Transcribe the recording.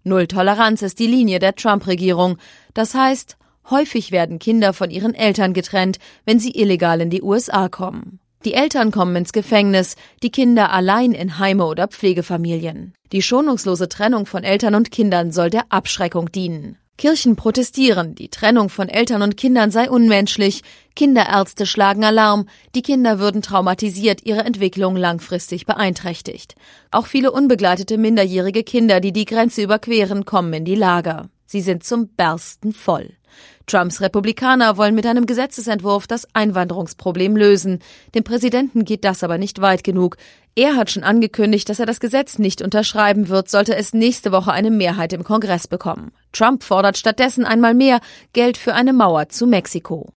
Null Toleranz ist die Linie der Trump-Regierung. Das heißt, häufig werden Kinder von ihren Eltern getrennt, wenn sie illegal in die USA kommen. Die Eltern kommen ins Gefängnis, die Kinder allein in Heime oder Pflegefamilien. Die schonungslose Trennung von Eltern und Kindern soll der Abschreckung dienen. Kirchen protestieren, die Trennung von Eltern und Kindern sei unmenschlich. Kinderärzte schlagen Alarm, die Kinder würden traumatisiert, ihre Entwicklung langfristig beeinträchtigt. Auch viele unbegleitete minderjährige Kinder, die die Grenze überqueren, kommen in die Lager. Sie sind zum Bersten voll. Trumps Republikaner wollen mit einem Gesetzesentwurf das Einwanderungsproblem lösen. Dem Präsidenten geht das aber nicht weit genug. Er hat schon angekündigt, dass er das Gesetz nicht unterschreiben wird, sollte es nächste Woche eine Mehrheit im Kongress bekommen. Trump fordert stattdessen einmal mehr Geld für eine Mauer zu Mexiko.